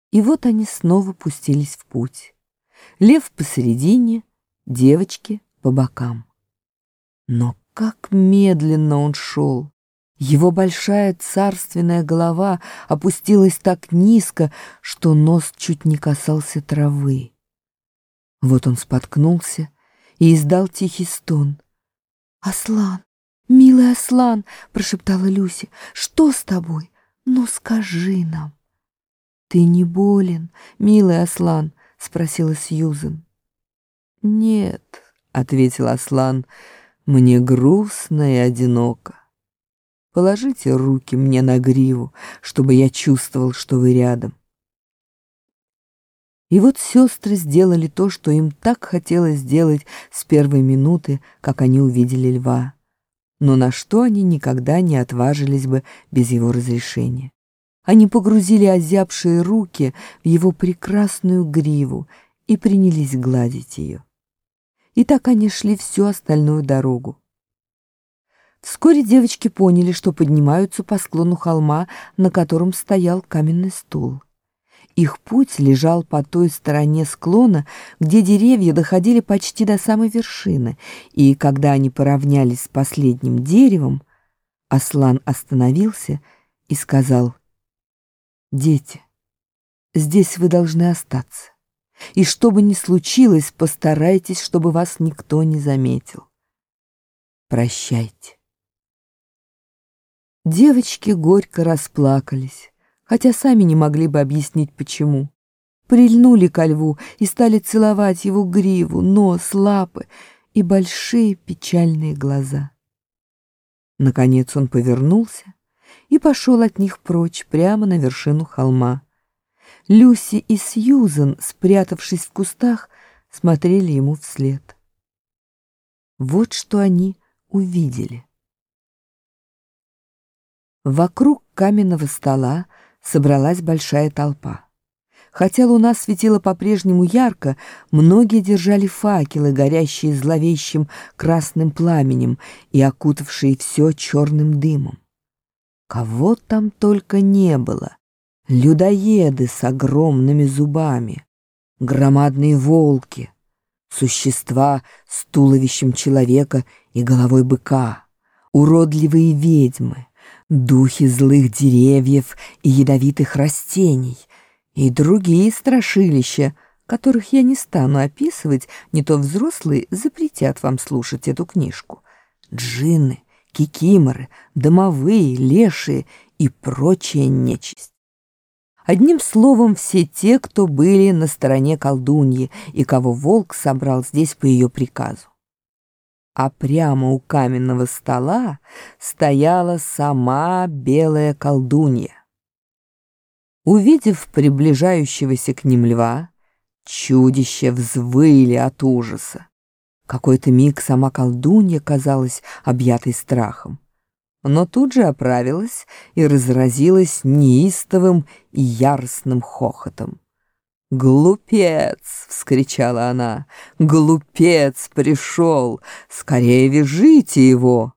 И вот они снова пустились в путь. Лев посередине, девочки по бокам. Но как медленно он шел! Его большая царственная голова опустилась так низко, что нос чуть не касался травы. Вот он споткнулся и издал тихий стон. «Аслан, милый Аслан!» — прошептала Люся. «Что с тобой? Ну, скажи нам!» «Ты не болен, милый Аслан?» — спросила Сьюзен. «Нет», — ответил Аслан, — «мне грустно и одиноко. Положите руки мне на гриву, чтобы я чувствовал, что вы рядом». И вот сестры сделали то, что им так хотелось сделать с первой минуты, как они увидели льва, но на что они никогда не отважились бы без его разрешения. Они погрузили озябшие руки в его прекрасную гриву и принялись гладить ее. И так они шли всю остальную дорогу. Вскоре девочки поняли, что поднимаются по склону холма, на котором стоял каменный стул. Их путь лежал по той стороне склона, где деревья доходили почти до самой вершины, и когда они поравнялись с последним деревом, Аслан остановился и сказал: «Дети, здесь вы должны остаться, и что бы ни случилось, постарайтесь, чтобы вас никто не заметил. Прощайте». Девочки горько расплакались, хотя сами не могли бы объяснить, почему. Прильнули ко льву и стали целовать его гриву, нос, лапы и большие печальные глаза. Наконец он повернулся и пошел от них прочь, прямо на вершину холма. Люси и Сьюзен, спрятавшись в кустах, смотрели ему вслед. Вот что они увидели. Вокруг каменного стола собралась большая толпа. Хотя луна светила по-прежнему ярко, многие держали факелы, горящие зловещим красным пламенем и окутавшие все черным дымом. Кого там только не было: людоеды с огромными зубами, громадные волки, существа с туловищем человека и головой быка, уродливые ведьмы, духи злых деревьев и ядовитых растений и другие страшилища, которых я не стану описывать, не то взрослые запретят вам слушать эту книжку. Джинны, кикиморы, домовые, лешие и прочая нечисть. Одним словом, все те, кто были на стороне колдуньи и кого волк собрал здесь по ее приказу. А прямо у каменного стола стояла сама белая колдунья. Увидев приближающегося к ним льва, чудища взвыли от ужаса. Какой-то миг сама колдунья казалась объятой страхом, но тут же оправилась и разразилась неистовым и яростным хохотом. «Глупец!» — вскричала она. «Глупец пришел! Скорее вяжите его!»